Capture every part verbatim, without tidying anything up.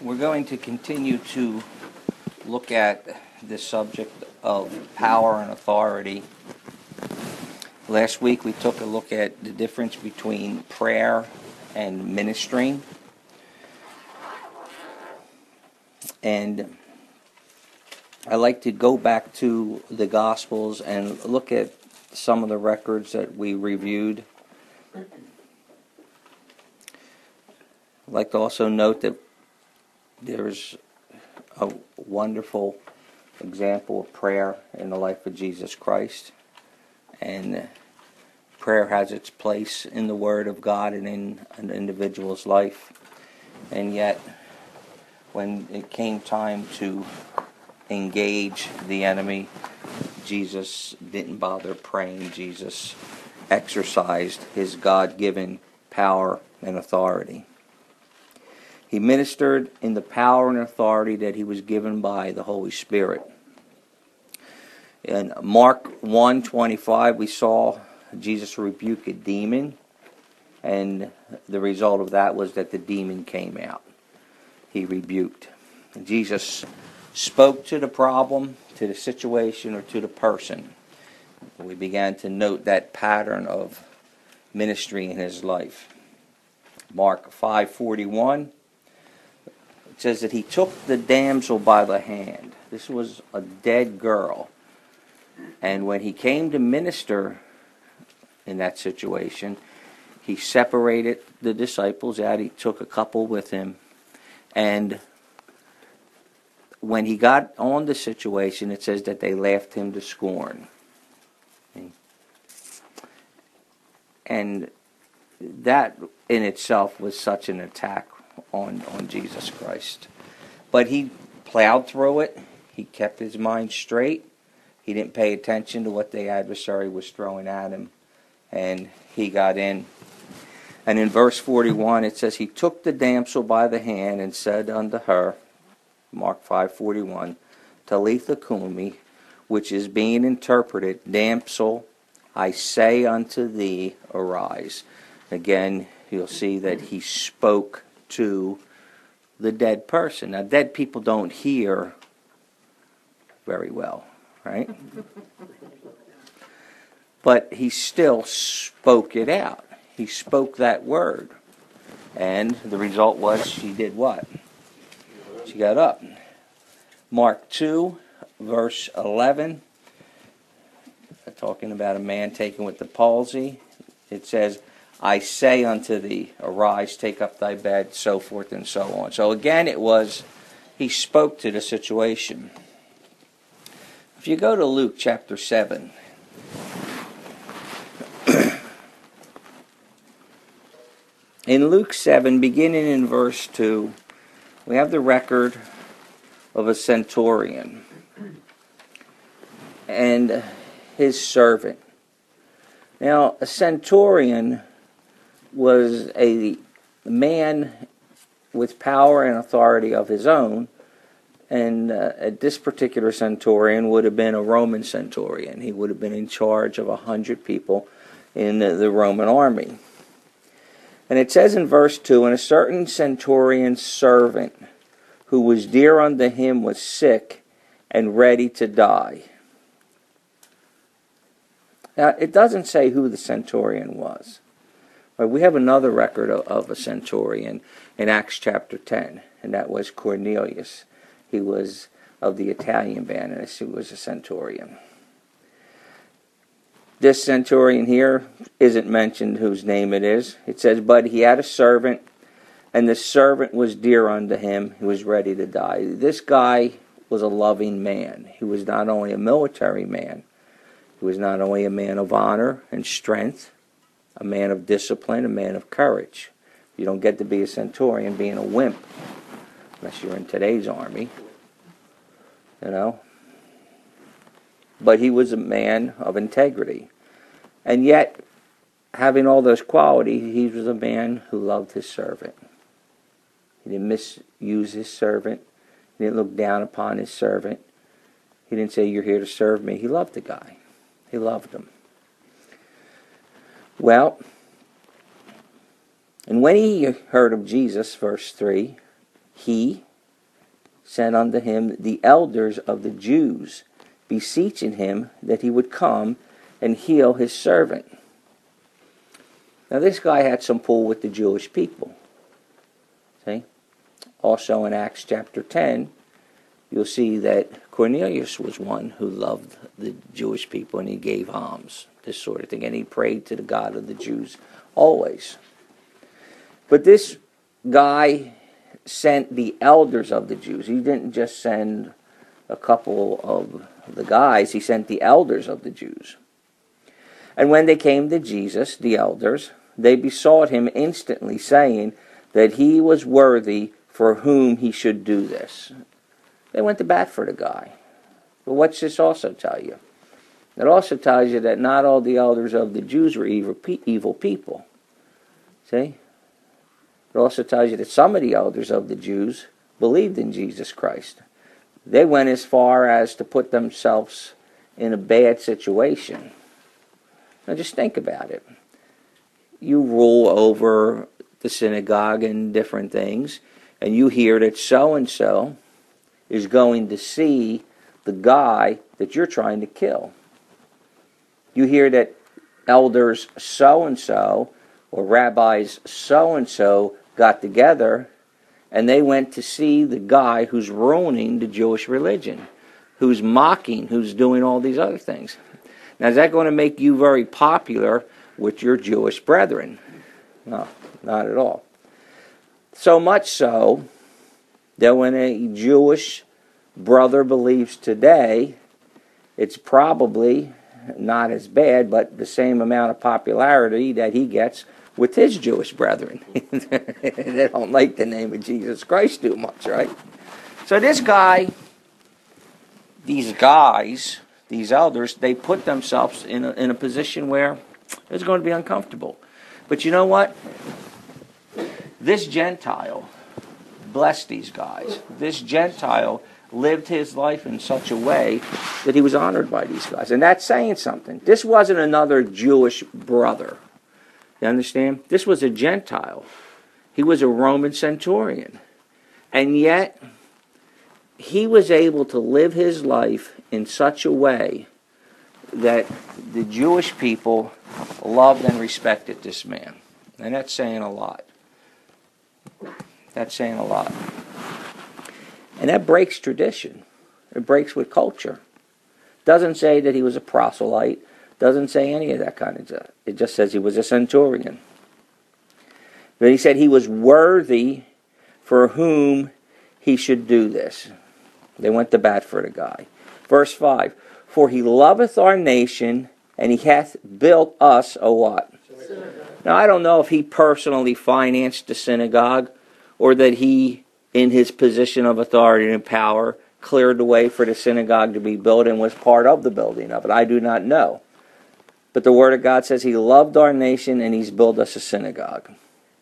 We're going to continue to look at the subject of power and authority. Last week we took a look at the difference between prayer and ministering. And I like to go back to the Gospels and look at some of the records that we reviewed. I'd like to also note that there's a wonderful example of prayer in the life of Jesus Christ. And prayer has its place in the Word of God and in an individual's life. And yet, when it came time to engage the enemy, Jesus didn't bother praying. Jesus exercised his God-given power and authority. He ministered in the power and authority that he was given by the Holy Spirit. In Mark one twenty-five, we saw Jesus rebuke a demon, and the result of that was that the demon came out. He rebuked. And Jesus spoke to the problem, to the situation, or to the person. We began to note that pattern of ministry in his life. Mark five forty-one. It says that he took the damsel by the hand. This was a dead girl. And when he came to minister in that situation, he separated the disciples out. He took a couple with him. And when he got on the situation, it says that they laughed him to scorn. And that in itself was such an attack on, on Jesus Christ. But he plowed through it. He kept his mind straight. He didn't pay attention to what the adversary was throwing at him. And he got in. And in verse forty-one, it says, he took the damsel by the hand and said unto her, Mark five forty-one, Talitha cumi, which is being interpreted, damsel, I say unto thee, arise. Again, you'll see that he spoke to the dead person. Now, dead people don't hear very well, right? But he still spoke it out. He spoke that word. And the result was she did what? She got up. Mark two, verse eleven, talking about a man taken with the palsy. It says, I say unto thee, arise, take up thy bed, so forth and so on. So again, it was, he spoke to the situation. If you go to Luke chapter seven, in Luke seven, beginning in verse two, we have the record of a centurion and his servant. Now, a centurion was a man with power and authority of his own, and uh, this particular centurion would have been a Roman centurion. He would have been in charge of a hundred people in the, the Roman army. And it says in verse two, and a certain centurion's servant, who was dear unto him, was sick and ready to die. Now, it doesn't say who the centurion was. But we have another record of, of a centurion in Acts chapter ten, and that was Cornelius. He was of the Italian band, and he was a centurion. This centurion here isn't mentioned whose name it is. It says, but he had a servant, and the servant was dear unto him. He was ready to die. This guy was a loving man. He was not only a military man, he was not only a man of honor and strength, a man of discipline, a man of courage. You don't get to be a centurion being a wimp, unless you're in today's army, you know. But he was a man of integrity. And yet, having all those qualities, he was a man who loved his servant. He didn't misuse his servant. He didn't look down upon his servant. He didn't say, you're here to serve me. He loved the guy. He loved him. Well, and when he heard of Jesus, verse three, he, sent unto him the elders of the Jews, beseeching him that he would come and heal his servant. Now this guy had some pull with the Jewish people. See? Also in Acts chapter ten, you'll see that Cornelius was one who loved the Jewish people and he gave alms, this sort of thing, and he prayed to the God of the Jews always. But this guy sent the elders of the Jews. He didn't just send a couple of the guys, he sent the elders of the Jews. And when they came to Jesus, the elders, they besought him instantly, saying that he was worthy for whom he should do this. They went to bat for the guy. But what's this also tell you? It also tells you that not all the elders of the Jews were evil, evil people. See? It also tells you that some of the elders of the Jews believed in Jesus Christ. They went as far as to put themselves in a bad situation. Now just think about it. You rule over the synagogue and different things, and you hear that so-and-so is going to see the guy that you're trying to kill. You hear that elders so-and-so or rabbis so-and-so got together and they went to see the guy who's ruining the Jewish religion, who's mocking, who's doing all these other things. Now, is that going to make you very popular with your Jewish brethren? No, not at all. So much so that when a Jewish brother believes today, it's probably not as bad, but the same amount of popularity that he gets with his Jewish brethren. They don't like the name of Jesus Christ too much, right? So this guy, these guys, these elders, they put themselves in a, in a position where it's going to be uncomfortable. But you know what? This Gentile blessed these guys. This Gentile lived his life in such a way that he was honored by these guys. And that's saying something. This wasn't another Jewish brother. You understand? This was a Gentile. He was a Roman centurion. And yet, he was able to live his life in such a way that the Jewish people loved and respected this man. And that's saying a lot. That's saying a lot. And that breaks tradition. It breaks with culture. Doesn't say that he was a proselyte. Doesn't say any of that kind of stuff. It just says he was a centurion. But he said he was worthy for whom he should do this. They went to bat for the guy. Verse five. For he loveth our nation, and he hath built us a what? Synagogue. Now I don't know if he personally financed the synagogue, or that he, in his position of authority and power, cleared the way for the synagogue to be built and was part of the building of it. I do not know. But the Word of God says he loved our nation and he's built us a synagogue.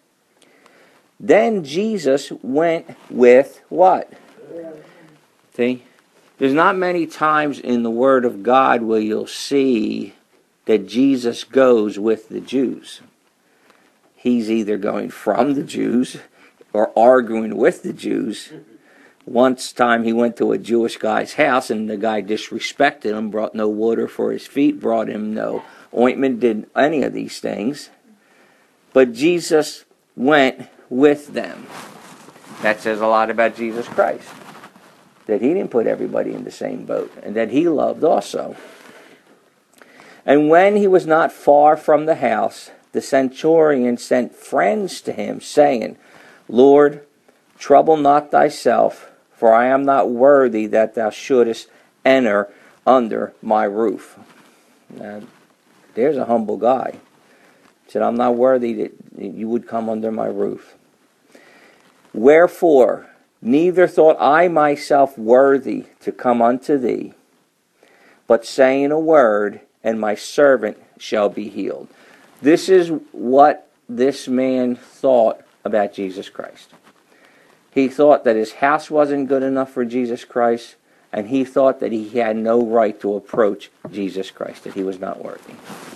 Then Jesus went with what? See? There's not many times in the Word of God where you'll see that Jesus goes with the Jews. He's either going from the Jews or arguing with the Jews. Once time he went to a Jewish guy's house and the guy disrespected him, brought no water for his feet, brought him no ointment, did any of these things. But Jesus went with them. That says a lot about Jesus Christ. That he didn't put everybody in the same boat, and that he loved also. And when he was not far from the house, the centurion sent friends to him, saying, Lord, trouble not thyself, for I am not worthy that thou shouldest enter under my roof. Now, there's a humble guy. He said, I'm not worthy that you would come under my roof. Wherefore, neither thought I myself worthy to come unto thee, but saying a word, and my servant shall be healed. This is what this man thought about Jesus Christ. He thought that his house wasn't good enough for Jesus Christ, and he thought that he had no right to approach Jesus Christ, that he was not worthy.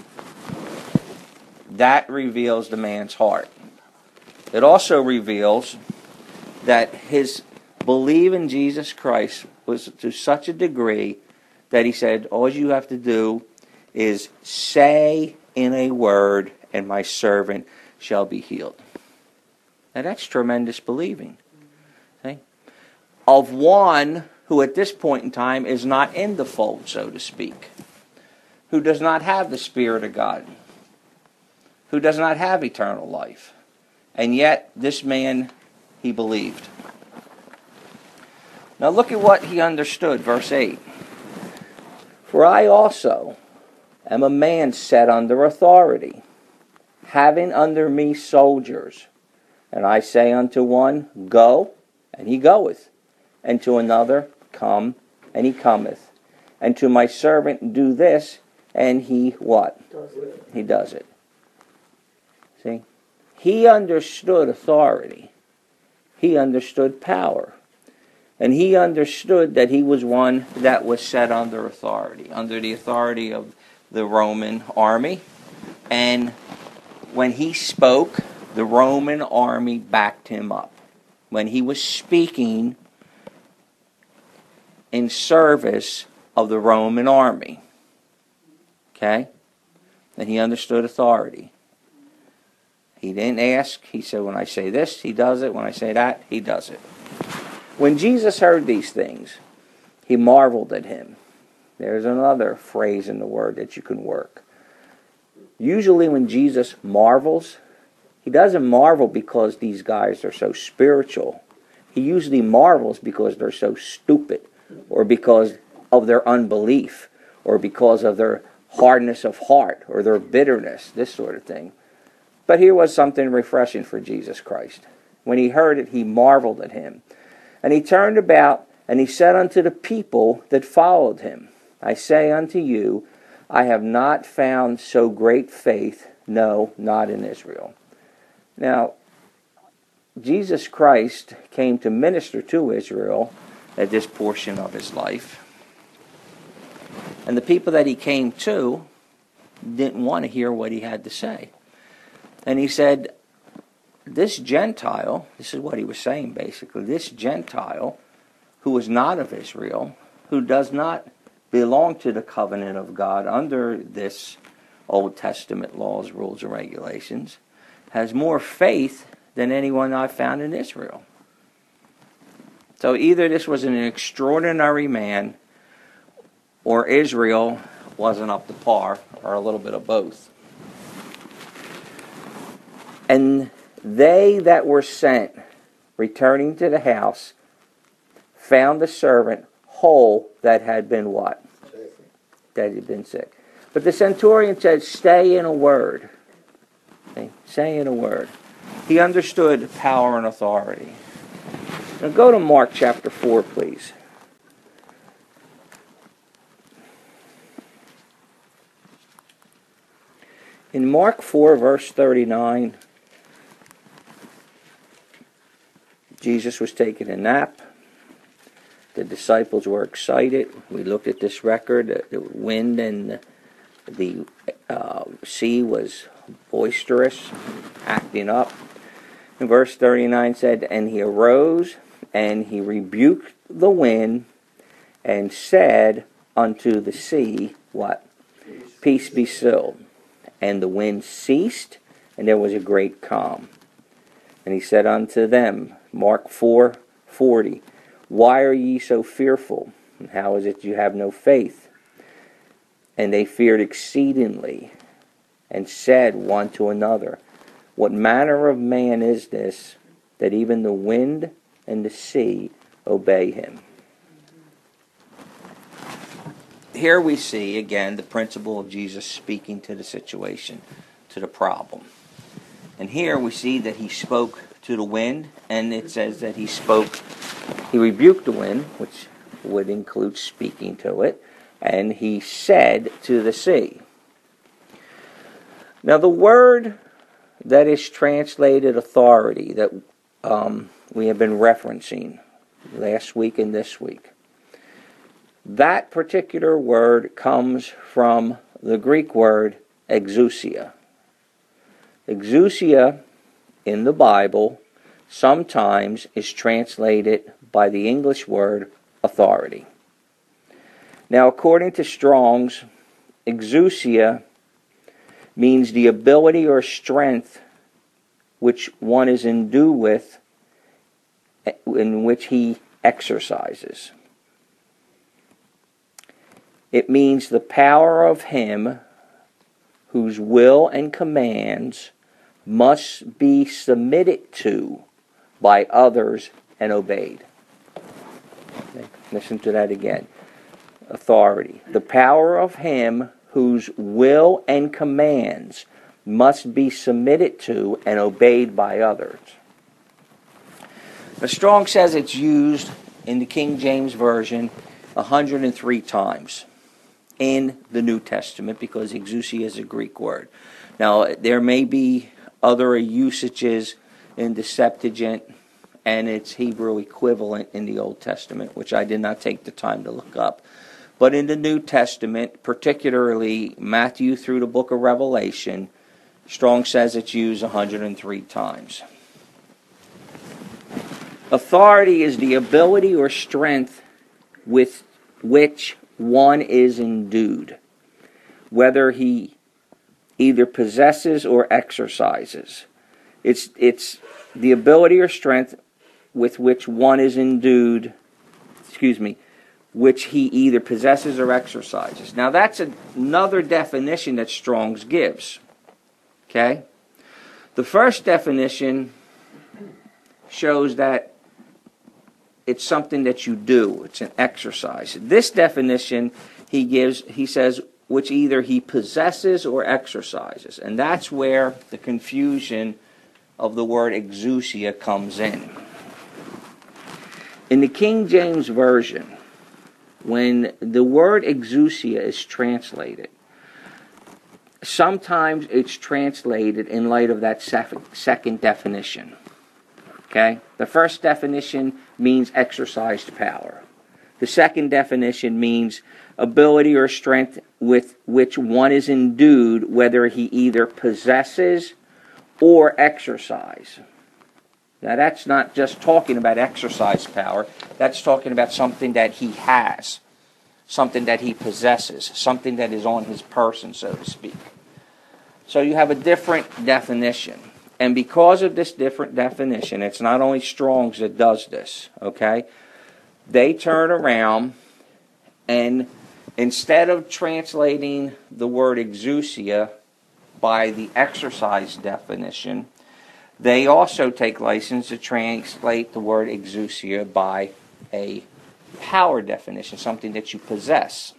That reveals the man's heart. It also reveals that his believe in Jesus Christ was to such a degree that he said, all you have to do is say in a word, and my servant shall be healed. Now that's tremendous believing. See? Of one who at this point in time is not in the fold, so to speak, who does not have the Spirit of God, who does not have eternal life. And yet, this man, he believed. Now look at what he understood, verse eight. For I also am a man set under authority, having under me soldiers. And I say unto one, go, and he goeth. And to another, come, and he cometh. And to my servant, do this, and he what? Does it. He does it. See? He understood authority. He understood power. And he understood that he was one that was set under authority, under the authority of the Roman army. And when he spoke, the Roman army backed him up. When he was speaking in service of the Roman army. Okay? And he understood authority. He didn't ask. He said, when I say this, he does it. When I say that, he does it. When Jesus heard these things, he marveled at him. There's another phrase in the word that you can work. Usually when Jesus marvels, he doesn't marvel because these guys are so spiritual. He usually marvels because they're so stupid, or because of their unbelief, or because of their hardness of heart, or their bitterness, this sort of thing. But here was something refreshing for Jesus Christ. When he heard it, he marveled at him. And he turned about, and he said unto the people that followed him, I say unto you, I have not found so great faith, no, not in Israel. Now, Jesus Christ came to minister to Israel at this portion of his life. And the people that he came to didn't want to hear what he had to say. And he said, this Gentile, this is what he was saying basically, this Gentile who is not of Israel, who does not belong to the covenant of God under this Old Testament laws, rules, and regulations, has more faith than anyone I've found in Israel. So either this was an extraordinary man, or Israel wasn't up to par, or a little bit of both. And they that were sent, returning to the house, found the servant whole that had been what? Sick. That had been sick. But the centurion said, stay in a word. Okay? Stay in a word. He understood power and authority. Now go to Mark chapter four, please. In Mark four, verse thirty-nine, Jesus was taking a nap. The disciples were excited. We looked at this record. The wind and the uh, sea was boisterous, acting up. And verse thirty-nine said, and he arose, and he rebuked the wind, and said unto the sea, what? Peace, Peace be still. And the wind ceased, and there was a great calm. And he said unto them, Mark four forty, why are ye so fearful? And how is it you have no faith? And they feared exceedingly, and said one to another, what manner of man is this, that even the wind and the sea obey him? Here we see, again, the principle of Jesus speaking to the situation, to the problem. And here we see that he spoke to the wind, and it says that he spoke, he rebuked the wind, which would include speaking to it, and he said to the sea. Now the word that is translated authority that um, we have been referencing last week and this week, that particular word comes from the Greek word exousia. Exousia in the Bible sometimes is translated by the English word authority. Now, according to Strong's, exousia means the ability or strength which one is endued with, in which he exercises. It means the power of him whose will and commands must be submitted to by others and obeyed. Okay, listen to that again. Authority. The power of him whose will and commands must be submitted to and obeyed by others. The Strong says it's used in the King James Version one hundred three times in the New Testament, because exousia is a Greek word. Now, there may be other usages in the Septuagint and its Hebrew equivalent in the Old Testament, which I did not take the time to look up. But in the New Testament, particularly Matthew through the book of Revelation, Strong says it's used one hundred three times. Authority is the ability or strength with which one is endued, whether he either possesses or exercises. It's, it's the ability or strength with which one is endued, excuse me, which he either possesses or exercises. Now, that's a, another definition that Strong's gives. Okay? The first definition shows that it's something that you do. It's an exercise. This definition he gives, he says, which either he possesses or exercises. And that's where the confusion of the word exousia comes in. In the King James Version, when the word exousia is translated, sometimes it's translated in light of that second definition. Okay? The first definition means exercised power. The second definition means ability or strength with which one is endued, whether he either possesses or exercise. Now, that's not just talking about exercise power. That's talking about something that he has, something that he possesses, something that is on his person, so to speak. So you have a different definition. And because of this different definition, it's not only Strong's that does this, okay? They turn around and instead of translating the word exousia by the exercise definition, they also take license to translate the word exousia by a power definition, something that you possess.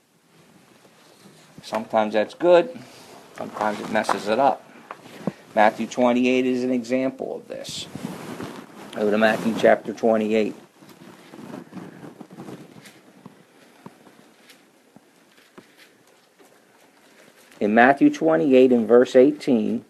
Sometimes that's good, sometimes it messes it up. Matthew twenty-eight is an example of this. Go to Matthew chapter twenty-eight. In Matthew twenty-eight, in verse eighteen,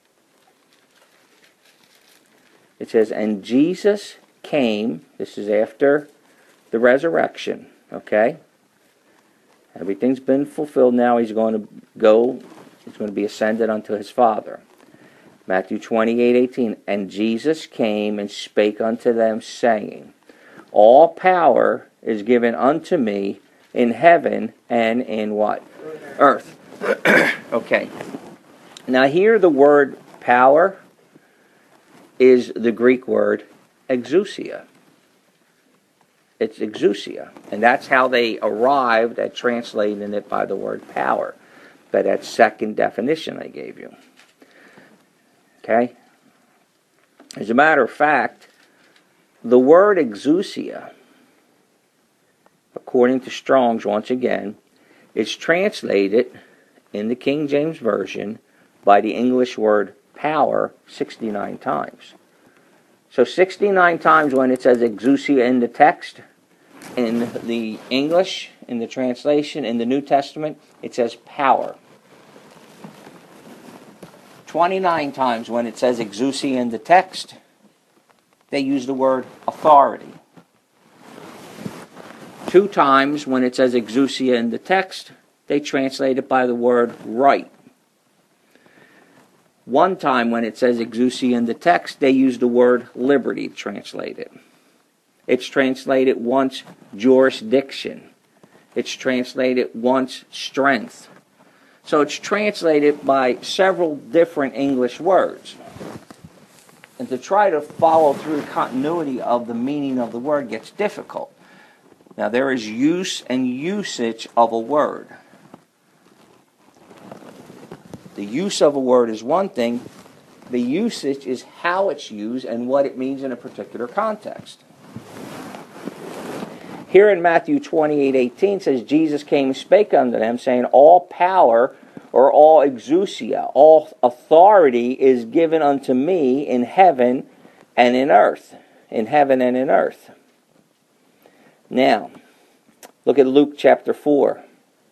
it says, "And Jesus came," this is after the resurrection, okay? Everything's been fulfilled now. He's going to go, he's going to be ascended unto his Father. Matthew twenty-eight, eighteen, "And Jesus came and spake unto them, saying, All power is given unto me in heaven and in" what? Earth. Okay. Now here the word power is the Greek word exousia. It's exousia. And that's how they arrived at translating it by the word power. By that second definition I gave you. Okay? As a matter of fact, the word exousia, according to Strong's once again, is translated in the King James Version by the English word power sixty-nine times. So sixty-nine times when it says exousia in the text, in the English, in the translation, in the New Testament, it says power. twenty-nine times when it says exousia in the text, they use the word authority. Two times when it says exousia in the text, they translate it by the word right. One time when it says exousia in the text, they use the word liberty to translate it. It's translated once jurisdiction. It's translated once strength. So it's translated by several different English words. And to try to follow through the continuity of the meaning of the word gets difficult. Now there is use and usage of a word. The use of a word is one thing. The usage is how it's used and what it means in a particular context. Here in Matthew twenty-eight eighteen says, Jesus came and spake unto them, saying, all power, or all exousia, all authority is given unto me in heaven and in earth. In heaven and in earth. Now, look at Luke chapter four.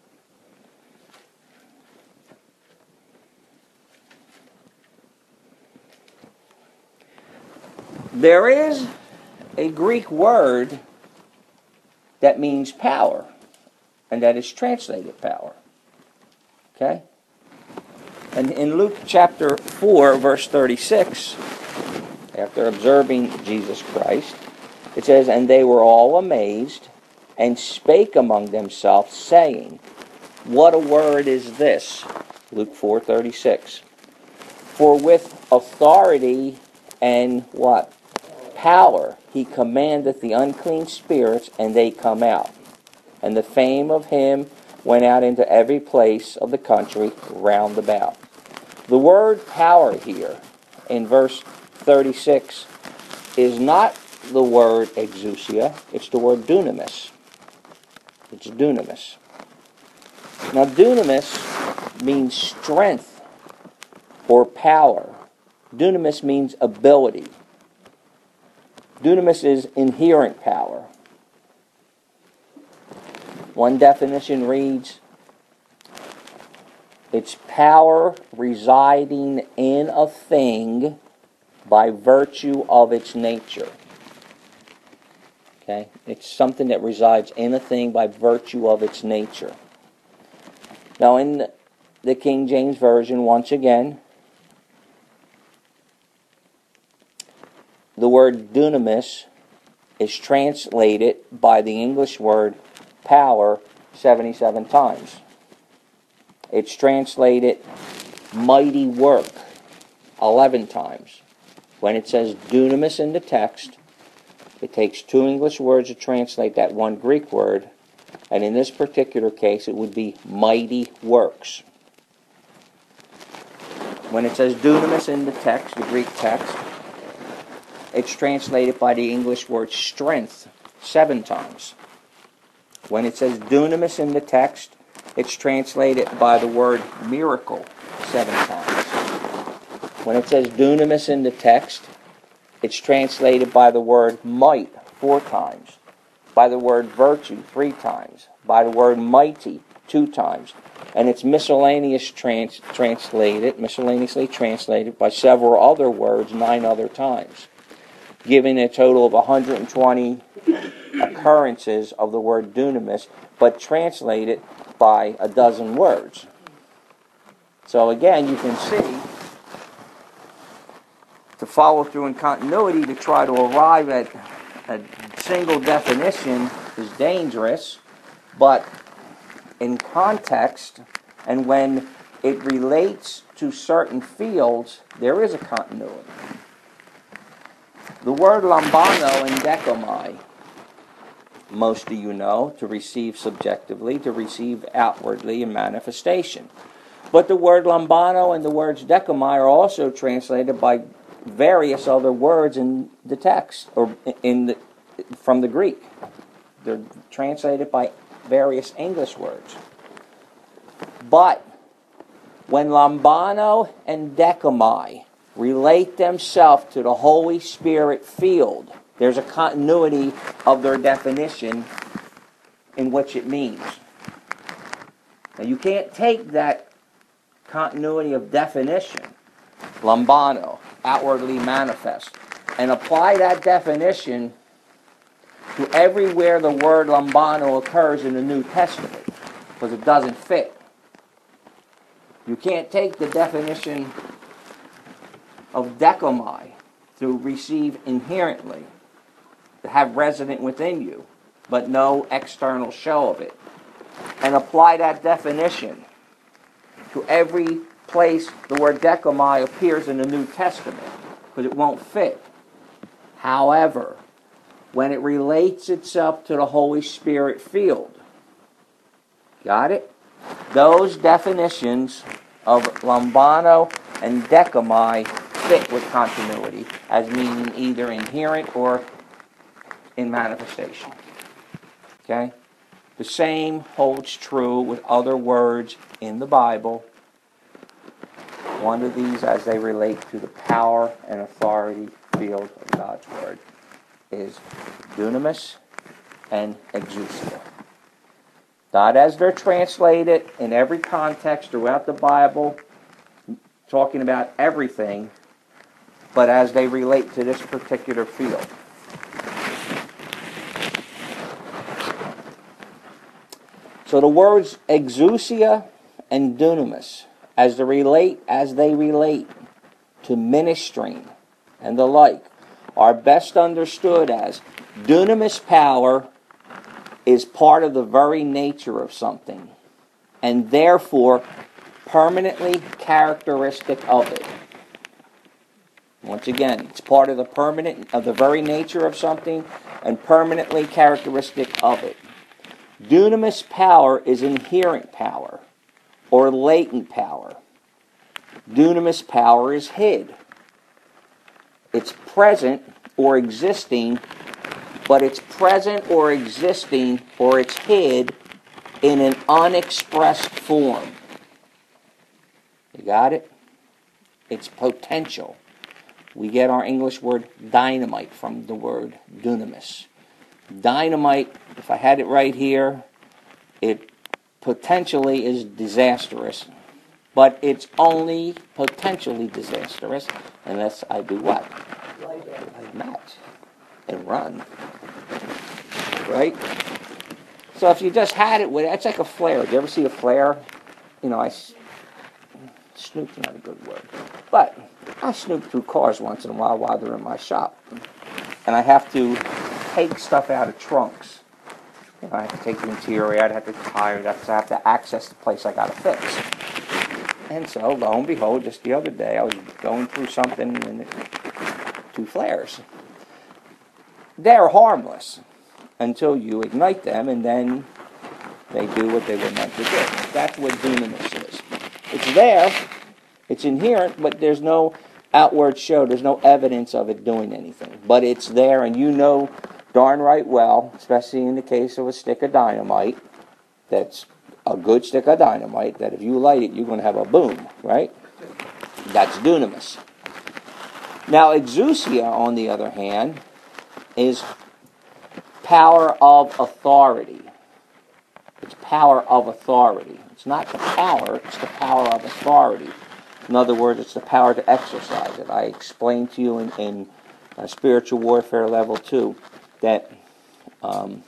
There is a Greek word that means power, and that is translated power. Okay? And in Luke chapter four, verse thirty-six, after observing Jesus Christ, it says, and they were all amazed, and spake among themselves, saying, what a word is this? Luke four thirty-six. For with authority and what? Power he commandeth the unclean spirits, and they come out. And the fame of him went out into every place of the country round about. The word power here in verse thirty-six is not the word exousia, it's the word dunamis. It's dunamis. Now dunamis means strength or power. Dunamis means ability. Dunamis is inherent power. One definition reads, it's power residing in a thing by virtue of its nature. Okay? It's something that resides in a thing by virtue of its nature. Now in the King James Version, once again, the word dunamis is translated by the English word power seventy-seven times. It's translated mighty work eleven times. When it says dunamis in the text, it takes two English words to translate that one Greek word, and in this particular case it would be mighty works. When it says dunamis in the text, the Greek text, it's translated by the English word strength seven times. When it says dunamis in the text, it's translated by the word miracle seven times. When it says dunamis in the text, it's translated by the word might four times, by the word virtue three times, by the word mighty two times, and it's miscellaneous trans- translated, miscellaneously translated by several other words nine other times, giving a total of one hundred twenty occurrences of the word dunamis, but translated by a dozen words. So again, you can see, to follow through in continuity, to try to arrive at a single definition is dangerous, but in context, and when it relates to certain fields, there is a continuity. The word lambano and decomai, most of you know, to receive subjectively, to receive outwardly in manifestation. But the word lambano and the words decomai are also translated by various other words in the text, or in the, from the Greek. They're translated by various English words. But when lambano and decomai relate themselves to the Holy Spirit field, there's a continuity of their definition in which it means. Now you can't take that continuity of definition, lambano, outwardly manifest, and apply that definition to everywhere the word lambano occurs in the New Testament, because it doesn't fit. You can't take the definition of dechomai, to receive inherently, to have resident within you, but no external show of it. And apply that definition to every place the word dechomai appears in the New Testament, because it won't fit. However, when it relates itself to the Holy Spirit field, got it? Those definitions of lambano and dechomai fit with continuity as meaning either inherent or in manifestation. Okay? The same holds true with other words in the Bible. One of these, as they relate to the power and authority field of God's Word, is dunamis and exousia. Not as they're translated in every context throughout the Bible, talking about everything, but as they relate to this particular field. So the words exousia and dunamis, as they relate, as they relate to ministering and the like, are best understood as dunamis power is part of the very nature of something, and therefore permanently characteristic of it. Once again, it's part of the permanent of the very nature of something and permanently characteristic of it. Dunamis power is inherent power or latent power. Dunamis power is hid. It's present or existing, but it's present or existing or it's hid in an unexpressed form. You got it? It's potential. We get our English word dynamite from the word dunamis. Dynamite, if I had it right here, it potentially is disastrous, but it's only potentially disastrous unless I do what? I match and run. Right? So if you just had it with it, it's like a flare. Do you ever see a flare? You know, I snoop's not a good word, but I snoop through cars once in a while while they're in my shop, and I have to take stuff out of trunks. You know, I have to take the interior out, I have to tire it up, so I have to access the place I got to fix. And so, lo and behold, just the other day, I was going through something and it, two flares. They're harmless until you ignite them, and then they do what they were meant to do. That's what dunamis is. It's there, it's inherent, but there's no outward show, there's no evidence of it doing anything. But it's there, and you know darn right well, especially in the case of a stick of dynamite, that's a good stick of dynamite, that if you light it, you're going to have a boom, right? That's dunamis. Now, exousia, on the other hand, is power of authority. It's power of authority. It's not the power, it's the power of authority. In other words, it's the power to exercise it. I explained to you in, in uh, Spiritual Warfare Level two that um,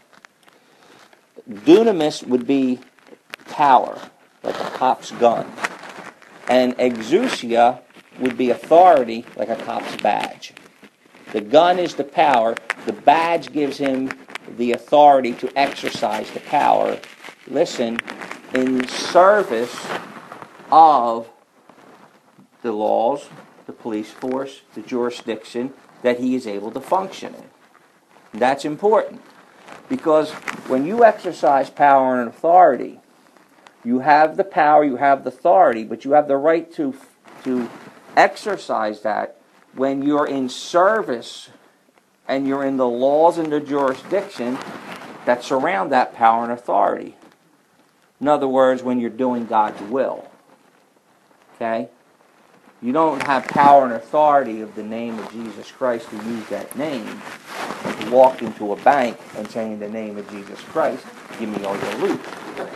dunamis would be power, like a cop's gun. And exousia would be authority, like a cop's badge. The gun is the power. The badge gives him the authority to exercise the power, listen, in service of the laws, the police force, the jurisdiction that he is able to function in. That's important, because when you exercise power and authority, you have the power, you have the authority, but you have the right to, to exercise that when you're in service and you're in the laws and the jurisdiction that surround that power and authority. In other words, when you're doing God's will. Okay? You don't have power and authority of the name of Jesus Christ to use that name. To walk into a bank and say, in the name of Jesus Christ, give me all your loot.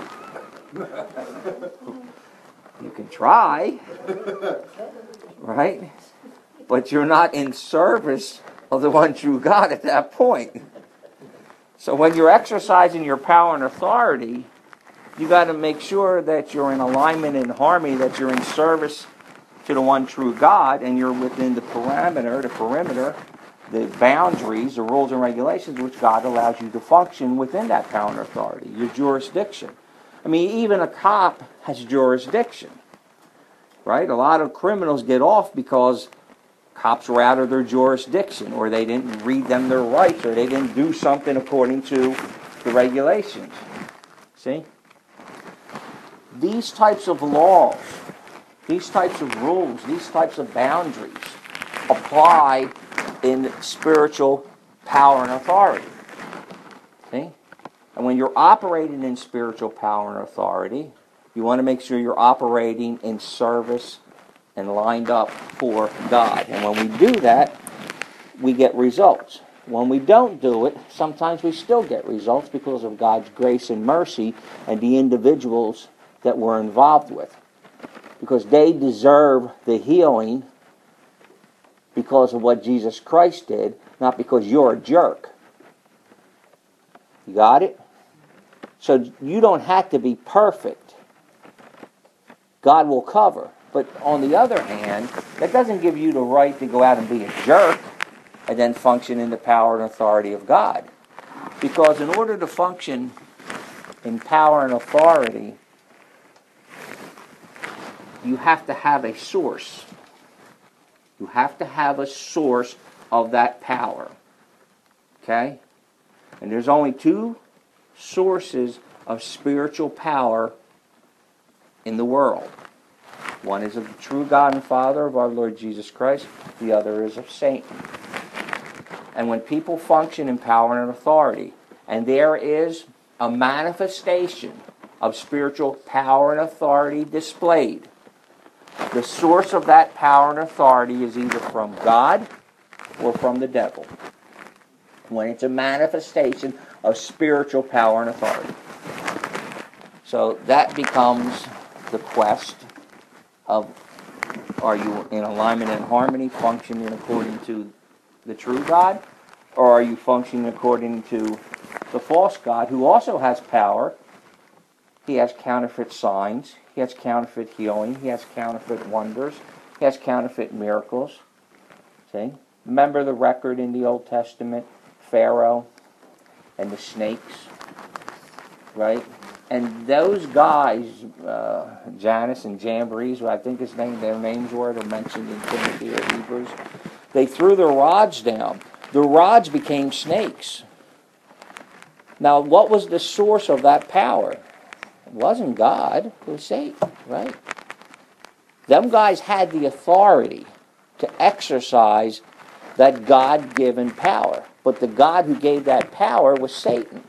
You can try, right? But you're not in service of the one true God at that point. So when you're exercising your power and authority, you got to make sure that you're in alignment and harmony, that you're in service to the one true God, and you're within the parameter, the perimeter, the boundaries, the rules and regulations which God allows you to function within that power and authority, your jurisdiction. I mean, even a cop has jurisdiction, right? A lot of criminals get off because cops were out of their jurisdiction, or they didn't read them their rights, or they didn't do something according to the regulations. See? These types of laws, these types of rules, these types of boundaries apply in spiritual power and authority. See? And when you're operating in spiritual power and authority, you want to make sure you're operating in service and lined up for God. And when we do that, we get results. When we don't do it, sometimes we still get results because of God's grace and mercy and the individuals that we're involved with. Because they deserve the healing because of what Jesus Christ did, not because you're a jerk. You got it? So you don't have to be perfect. God will cover. But on the other hand, that doesn't give you the right to go out and be a jerk and then function in the power and authority of God. Because in order to function in power and authority, you have to have a source. You have to have a source of that power. Okay? And there's only two sources of spiritual power in the world. One is of the true God and Father of our Lord Jesus Christ. The other is of Satan. And when people function in power and authority, and there is a manifestation of spiritual power and authority displayed, the source of that power and authority is either from God or from the devil. When it's a manifestation of spiritual power and authority. So that becomes the quest of, are you in alignment and harmony, functioning according to the true God, or are you functioning according to the false God, who also has power? He has counterfeit signs, he has counterfeit healing, he has counterfeit wonders, he has counterfeit miracles. See? Remember the record in the Old Testament, Pharaoh and the snakes, right? And those guys, uh, Janus and Jambres, I think his name, their names were, they're mentioned in Timothy or Hebrews. They threw their rods down. The rods became snakes. Now, what was the source of that power? It wasn't God, it was Satan, right? Them guys had the authority to exercise that God-given power. But the God who gave that power was Satan.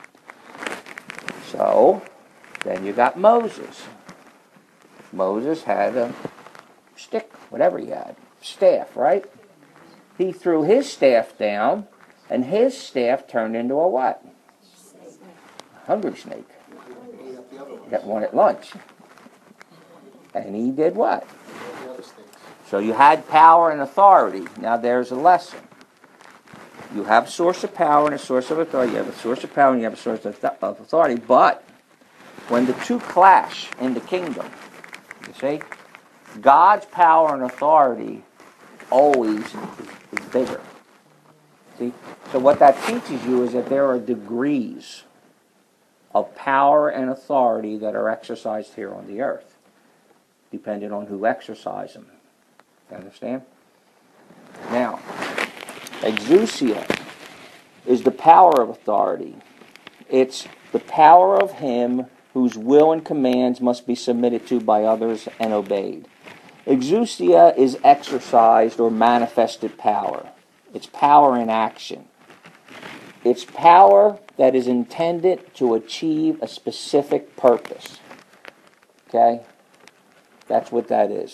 So, then you got Moses. Moses had a stick, whatever he had, staff, right? He threw his staff down, and his staff turned into a what? A hungry snake. Got one at lunch. And he did what? So you had power and authority. Now there's a lesson. You have a source of power and a source of authority. You have a source of power and you have a source of authority. But when the two clash in the kingdom, you see, God's power and authority always is bigger. See? So what that teaches you is that there are degrees of power and authority that are exercised here on the earth, depending on who exercises them. You understand? Now, exousia is the power of authority. It's the power of him whose will and commands must be submitted to by others and obeyed. Exousia is exercised or manifested power. It's power in action. It's power that is intended to achieve a specific purpose. Okay? That's what that is.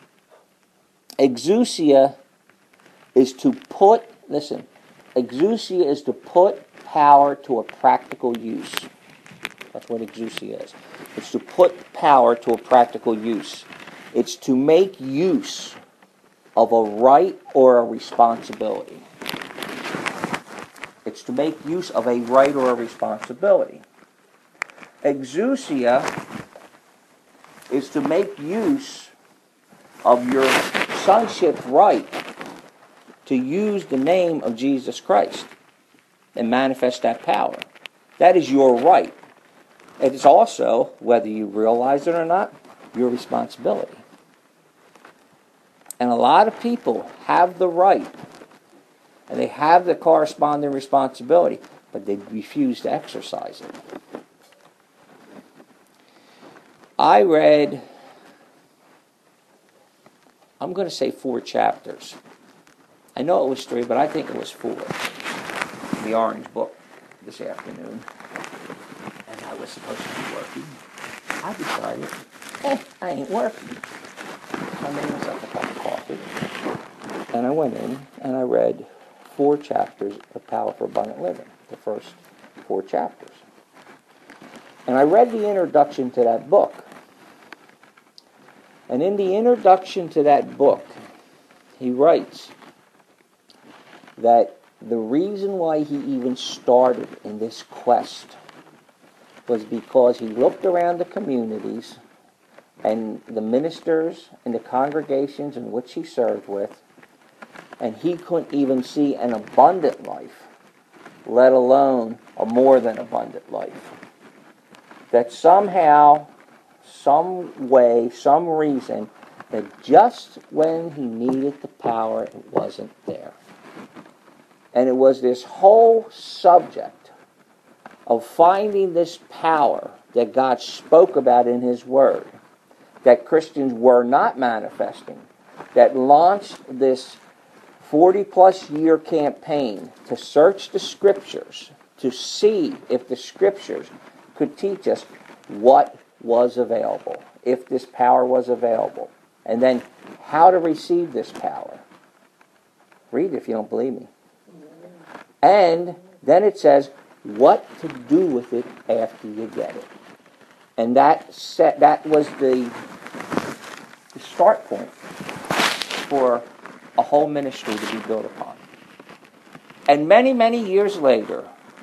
Exousia is to put, listen, exousia is to put power to a practical use. That's what exousia is. It's to put power to a practical use. It's to make use of a right or a responsibility. It's to make use of a right or a responsibility. Exousia is to make use of your sonship right to use the name of Jesus Christ and manifest that power. That is your right. It is also, whether you realize it or not, your responsibility. And a lot of people have the right, and they have the corresponding responsibility, but they refuse to exercise it. I read, I'm going to say four chapters. I know it was three, but I think it was four. The Orange Book this afternoon. And I was supposed to be working. I decided, eh, I ain't working. I made myself a cup of coffee. And I went in and I read four chapters of Power for Abundant Living. The first four chapters. And I read the introduction to that book. And in the introduction to that book, he writes that the reason why he even started in this quest was because he looked around the communities and the ministers and the congregations in which he served with, and he couldn't even see an abundant life, let alone a more than abundant life. That somehow, some way, some reason, that just when he needed the power, it wasn't there. And it was this whole subject of finding this power that God spoke about in His Word, that Christians were not manifesting, that launched this forty-plus year campaign to search the Scriptures, to see if the Scriptures could teach us what was available, if this power was available, and then how to receive this power. Read it if you don't believe me. And then it says what to do with it after you get it. And that set, that was the, the start point for a whole ministry to be built upon. And many, many years later,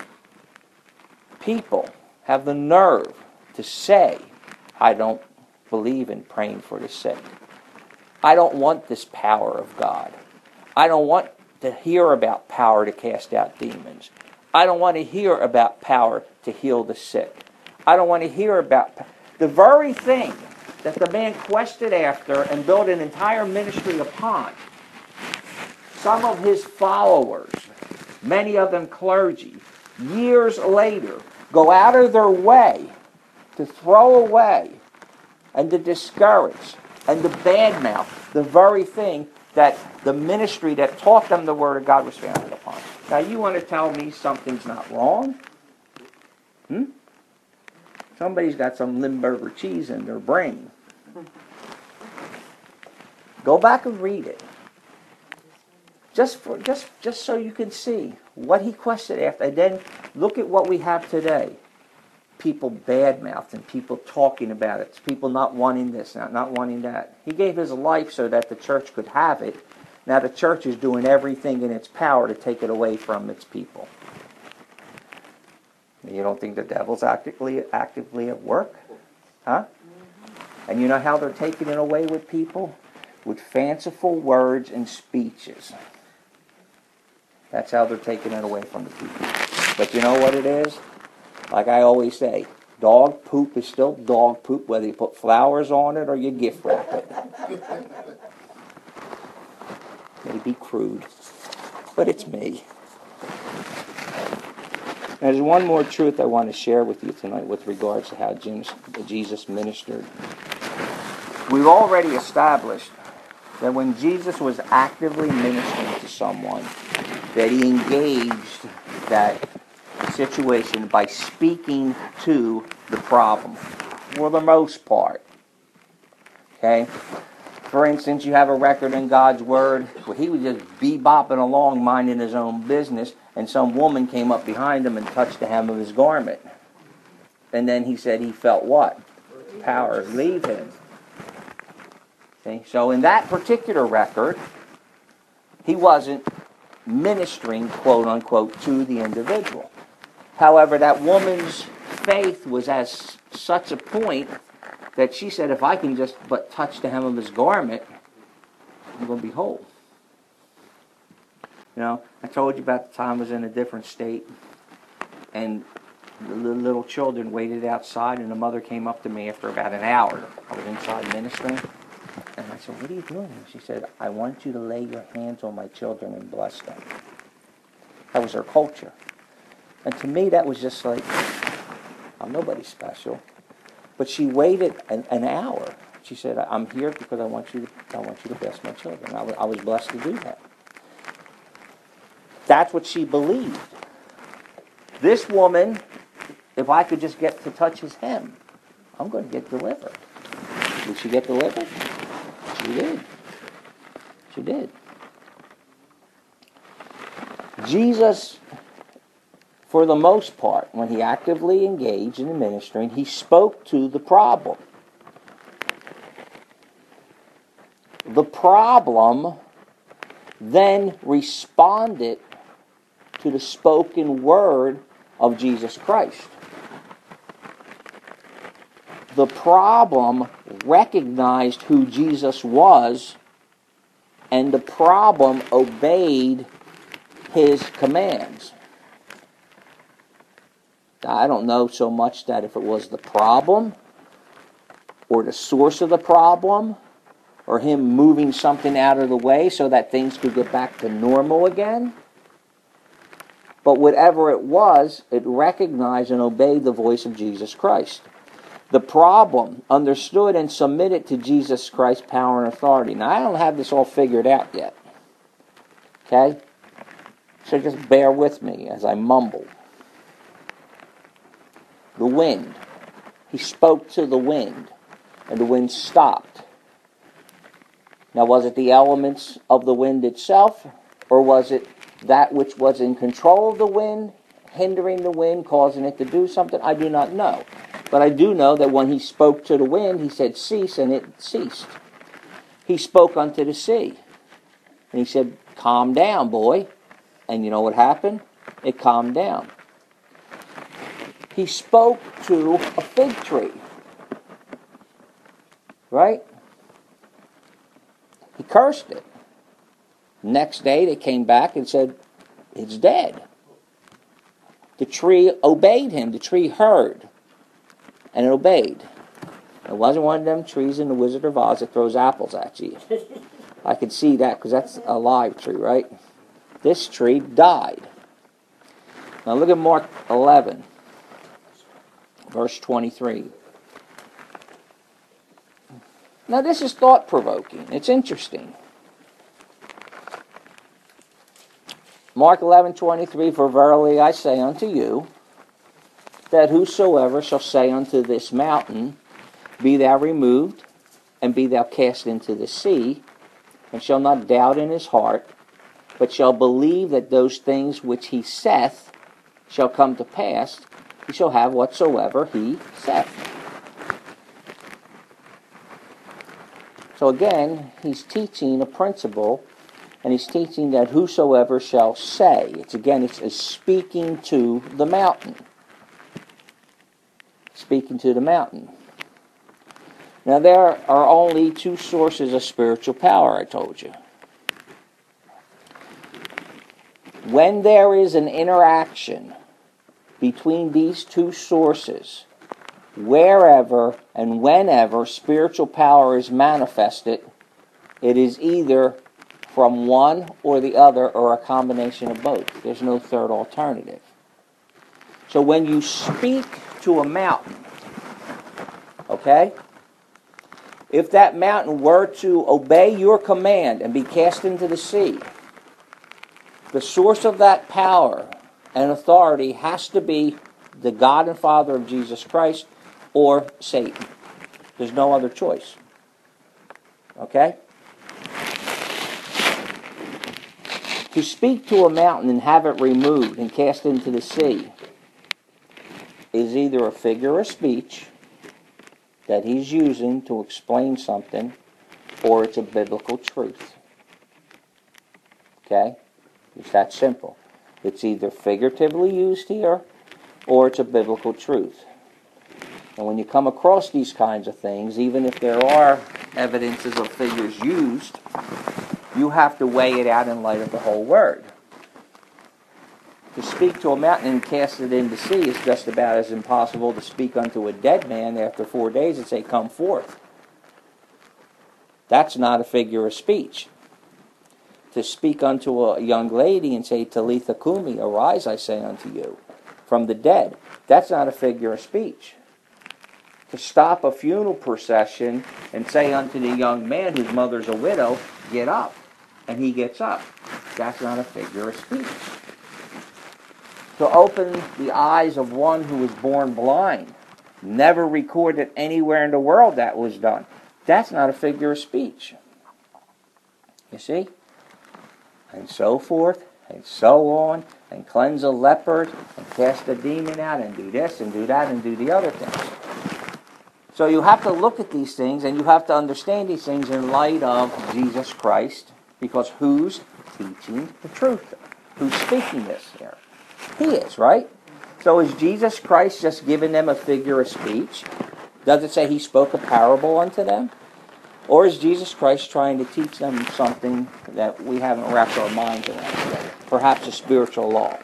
people have the nerve to say, I don't believe in praying for the sick. I don't want this power of God. I don't want to hear about power to cast out demons. I don't want to hear about power to heal the sick. I don't want to hear about the very thing that the man quested after and built an entire ministry upon. Some of his followers, many of them clergy, years later, go out of their way to throw away and to discourage and to badmouth the very thing that the ministry that taught them the Word of God was founded upon. Now you want to tell me something's not wrong? Hmm? Somebody's got some Limburger cheese in their brain. Go back and read it. Just for just just so you can see what he questioned after. And then look at what we have today. People badmouthing, people talking about it, people not wanting this, not, not wanting that. He gave his life so that the church could have it. Now the church is doing everything in its power to take it away from its people. You don't think the devil's actively actively at work? Huh? And you know how they're taking it away with people? With fanciful words and speeches. That's how they're taking it away from the people. But you know what it is? Like I always say, dog poop is still dog poop, whether you put flowers on it or you gift wrap it. Maybe crude, but it's me. There's one more truth I want to share with you tonight with regards to how Jesus ministered. We've already established that when Jesus was actively ministering to someone, that he engaged that situation by speaking to the problem, for the most part. Okay? For instance, you have a record in God's Word where he was just bebopping along, minding his own business, and some woman came up behind him and touched the hem of his garment. And then he said he felt what? Power leave him. Okay? So in that particular record, he wasn't ministering, quote unquote, to the individual. However, that woman's faith was at such a point that she said, if I can just but touch the hem of his garment, you're going to be whole. You know, I told you about the time I was in a different state, and the little children waited outside, and the mother came up to me after about an hour. I was inside ministering, and I said, "What are you doing?" She said, "I want you to lay your hands on my children and bless them." That was her culture. And to me, that was just like, I'm nobody special. But she waited an, an hour. She said, "I'm here because I want you to, I want you to bless my children." I was, I was blessed to do that. That's what she believed. This woman, if I could just get to touch his hem, I'm going to get delivered. Did she get delivered? She did. She did. Jesus, for the most part, when he actively engaged in the ministry, he spoke to the problem. The problem then responded to the spoken word of Jesus Christ. The problem recognized who Jesus was, and the problem obeyed his commands. Now, I don't know so much that if it was the problem, or the source of the problem, or him moving something out of the way so that things could get back to normal again. But whatever it was, it recognized and obeyed the voice of Jesus Christ. The problem understood and submitted to Jesus Christ's power and authority. Now, I don't have this all figured out yet. Okay? So just bear with me as I mumble. The wind. He spoke to the wind, and the wind stopped. Now, was it the elements of the wind itself, or was it that which was in control of the wind, hindering the wind, causing it to do something? I do not know. But I do know that when he spoke to the wind, he said, "Cease," and it ceased. He spoke unto the sea, and he said, "Calm down, boy." And you know what happened? It calmed down. He spoke to a fig tree. Right? He cursed it. Next day they came back and said, "It's dead." The tree obeyed him. The tree heard. And it obeyed. It wasn't one of them trees in the Wizard of Oz that throws apples at you. I could see that because that's a live tree, right? This tree died. Now look at Mark eleven, verse twenty-three. Now this is thought-provoking. It's interesting. Mark eleven twenty-three, "For verily I say unto you, that whosoever shall say unto this mountain, Be thou removed, and be thou cast into the sea, and shall not doubt in his heart, but shall believe that those things which he saith shall come to pass, he shall have whatsoever he saith." So again, he's teaching a principle, and he's teaching that whosoever shall say, it's again, it's, it's speaking to the mountain. Speaking to the mountain. Now there are only two sources of spiritual power, I told you. When there is an interaction between these two sources, wherever and whenever spiritual power is manifested, it is either from one or the other or a combination of both. There's no third alternative. So when you speak to a mountain, okay, if that mountain were to obey your command and be cast into the sea, the source of that power and authority has to be the God and Father of Jesus Christ or Satan. There's no other choice. Okay? To speak to a mountain and have it removed and cast into the sea is either a figure of speech that he's using to explain something, or it's a biblical truth. Okay? It's that simple. It's either figuratively used here, or it's a biblical truth. And when you come across these kinds of things, even if there are evidences of figures used, You have to weigh it out in light of the whole word. To speak to a mountain and cast it into the sea is just about as impossible to speak unto a dead man after four days and say, come forth. That's not a figure of speech. To speak unto a young lady and say, Talitha Kumi, arise, I say unto you, from the dead. That's not a figure of speech. To stop a funeral procession and say unto the young man whose mother's a widow, get up, and he gets up. That's not a figure of speech. To open the eyes of one who was born blind, never recorded anywhere in the world that was done. That's not a figure of speech. You see? And so forth, and so on, and cleanse a leopard, and cast a demon out, and do this, and do that, and do the other things. So you have to look at these things, and you have to understand these things in light of Jesus Christ, because who's teaching the truth? Who's speaking this here? He is, right? So is Jesus Christ just giving them a figure of speech? Does it say he spoke a parable unto them? Or is Jesus Christ trying to teach them something that we haven't wrapped our minds around yet? Perhaps a spiritual law.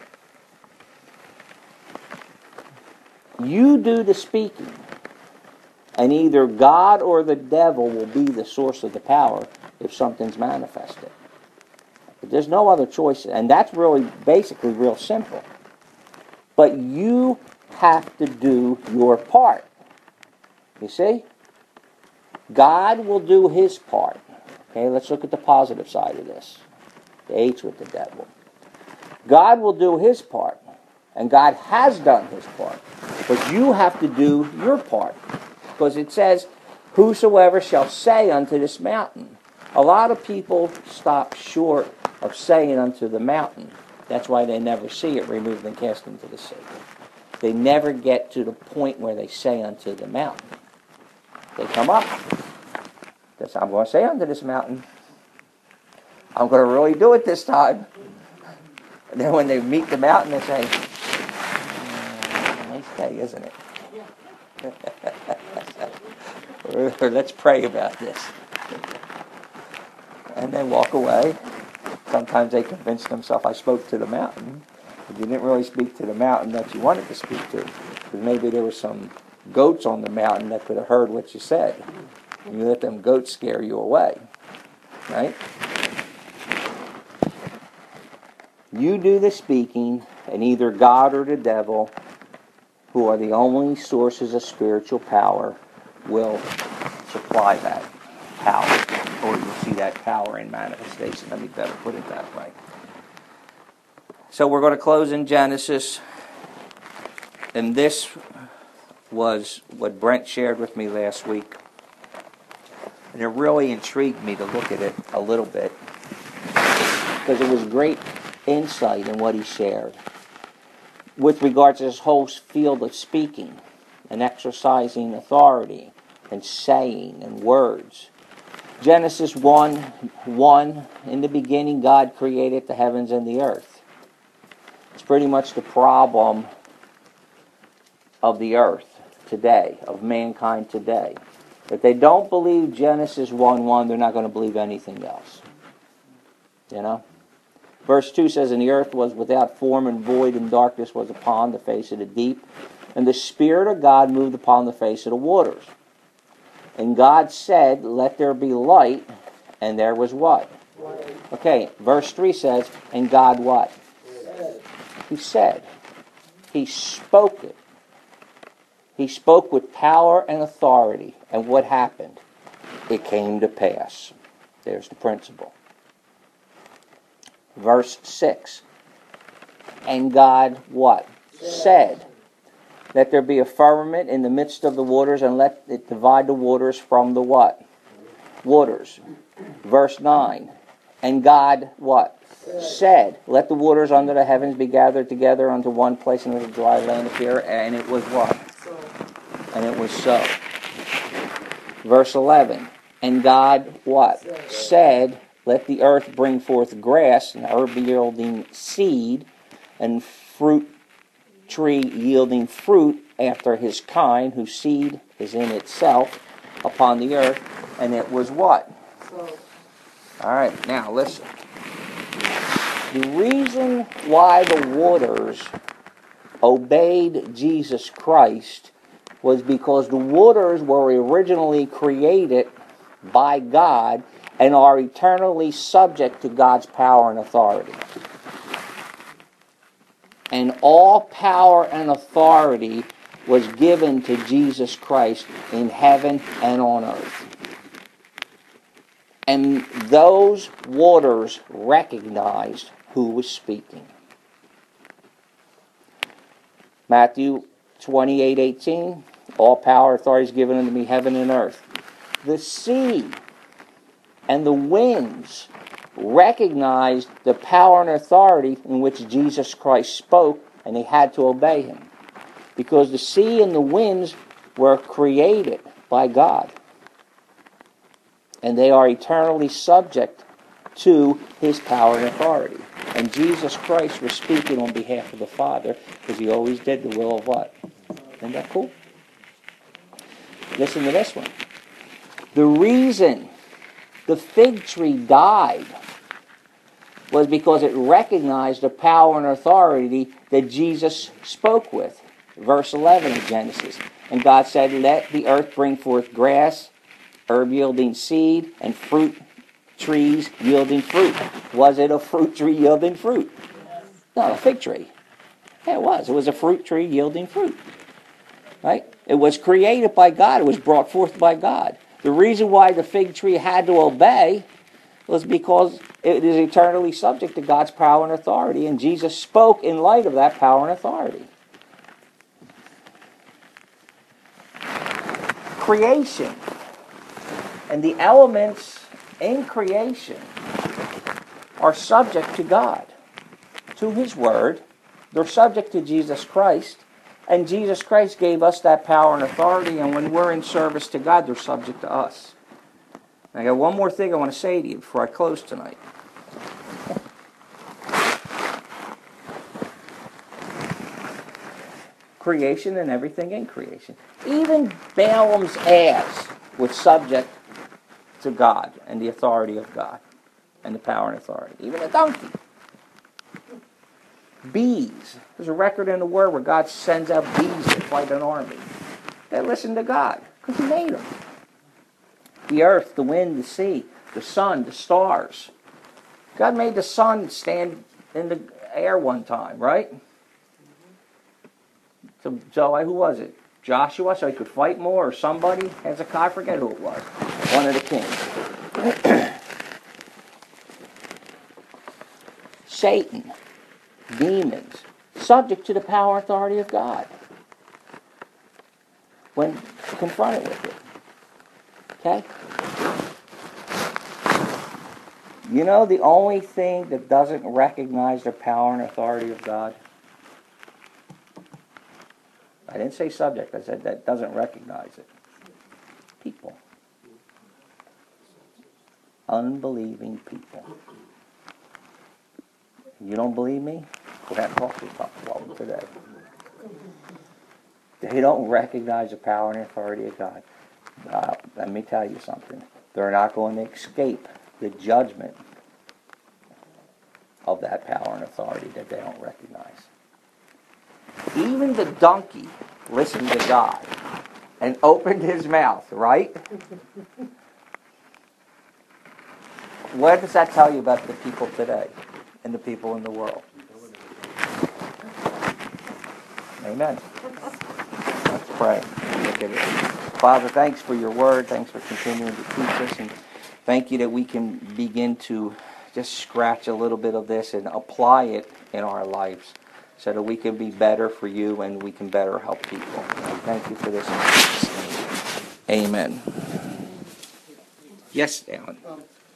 You do the speaking, and either God or the devil will be the source of the power if something's manifested. But there's no other choice, and that's really basically real simple. But you have to do your part. You see? God will do his part. Okay, let's look at the positive side of this. The H with the devil. God will do his part, and God has done his part. But you have to do your part. Because it says, whosoever shall say unto this mountain. A lot of people stop short of saying unto the mountain. That's why they never see it removed and cast into the sea. They never get to the point where they say unto the mountain. They come up. That's, I'm going to say unto this mountain. I'm going to really do it this time. And then when they meet the mountain, they say, mm, nice day, isn't it? or, or let's pray about this. And they walk away. Sometimes they convince themselves, I spoke to the mountain. But you didn't really speak to the mountain that you wanted to speak to. Because maybe there were some goats on the mountain that could have heard what you said. And you let them goats scare you away. Right? You do the speaking, and either God or the devil, who are the only sources of spiritual power, will supply that power. Or you'll see that power in manifestation. Let me better put it that way. So we're going to close in Genesis. And this was what Brent shared with me last week. And it really intrigued me to look at it a little bit. Because it was great insight in what he shared. With regards to this whole field of speaking. And exercising authority. And saying and words. Genesis one, one, in the beginning God created the heavens and the earth. It's pretty much the problem of the earth today, of mankind today. If they don't believe Genesis one, one, they're not going to believe anything else. You know? Verse two says, and the earth was without form and void, and darkness was upon the face of the deep. And the Spirit of God moved upon the face of the waters. And God said, let there be light, and there was what? Light. Okay, verse three says, and God what? Said. He said. He spoke it. He spoke with power and authority. And what happened? It came to pass. There's the principle. Verse six. And God what? Said. Said. Let there be a firmament in the midst of the waters, and let it divide the waters from the what? Waters. Verse nine. And God, what? Said. Said, let the waters under the heavens be gathered together unto one place, and let the dry land appear. And it was what? So. And it was so. Verse eleven. And God, what? Said. Said, let the earth bring forth grass, and herb yielding seed, and fruit tree yielding fruit after his kind, whose seed is in itself upon the earth. And it was what? So. All right, now listen. The reason why the waters obeyed Jesus Christ was because the waters were originally created by God and are eternally subject to God's power and authority. And all power and authority was given to Jesus Christ in heaven and on earth. And those waters recognized who was speaking. Matthew twenty-eight eighteen, all power and authority is given unto me, heaven and earth. The sea and the winds recognized the power and authority in which Jesus Christ spoke, and they had to obey him. Because the sea and the winds were created by God. And they are eternally subject to his power and authority. And Jesus Christ was speaking on behalf of the Father, because he always did the will of what? Isn't that cool? Listen to this one. The reason the fig tree died was because it recognized the power and authority that Jesus spoke with. Verse eleven of Genesis. And God said, let the earth bring forth grass, herb yielding seed, and fruit trees yielding fruit. Was it a fruit tree yielding fruit? No, a fig tree. Yeah, it was. It was a fruit tree yielding fruit. Right? It was created by God. It was brought forth by God. The reason why the fig tree had to obey was because it is eternally subject to God's power and authority, and Jesus spoke in light of that power and authority. Creation and the elements in creation are subject to God, to his word. They're subject to Jesus Christ, and Jesus Christ gave us that power and authority, and when we're in service to God, they're subject to us. I got one more thing I want to say to you before I close tonight. Creation and everything in creation. Even Balaam's ass was subject to God and the authority of God and the power and authority. Even a donkey. Bees. There's a record in the Word where God sends out bees to fight an army. They listen to God because he made them. The earth, the wind, the sea, the sun, the stars. God made the sun stand in the air one time, right? So, so who was it? Joshua, so he could fight more, or somebody? Hezekiah, I forget who it was. One of the kings. Satan, demons, subject to the power and authority of God when confronted with it. Okay? You know the only thing that doesn't recognize the power and authority of God? I didn't say subject, I said that doesn't recognize it. People. Unbelieving people. You don't believe me? Go ahead and talk to them today. They don't recognize the power and authority of God. Uh, let me tell you something. They're not going to escape the judgment of that power and authority that they don't recognize. Even the donkey listened to God and opened his mouth, right? What does that tell you about the people today and the people in the world? Amen. Let's pray. Look at it. Father, thanks for your word. Thanks for continuing to teach us. And thank you that we can begin to just scratch a little bit of this and apply it in our lives so that we can be better for you and we can better help people. And thank you for this. Amen. Yes, Alan.